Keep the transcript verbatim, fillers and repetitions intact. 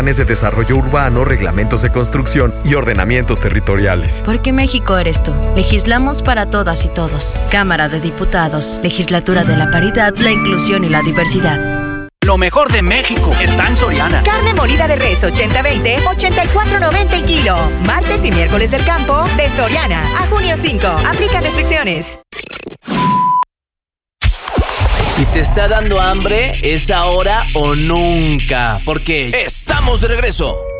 planes de desarrollo urbano, reglamentos de construcción y ordenamientos territoriales. Porque México eres tú. Legislamos para todas y todos. Cámara de Diputados, Legislatura de la Paridad, la Inclusión y la Diversidad. Lo mejor de México está en Soriana. Carne molida de res ochenta veinte, ochenta y cuatro noventa el kilo. Martes y miércoles del campo de Soriana. A junio cinco. Aplica restricciones. Si te está dando hambre, es ahora o nunca. Porque estamos de regreso.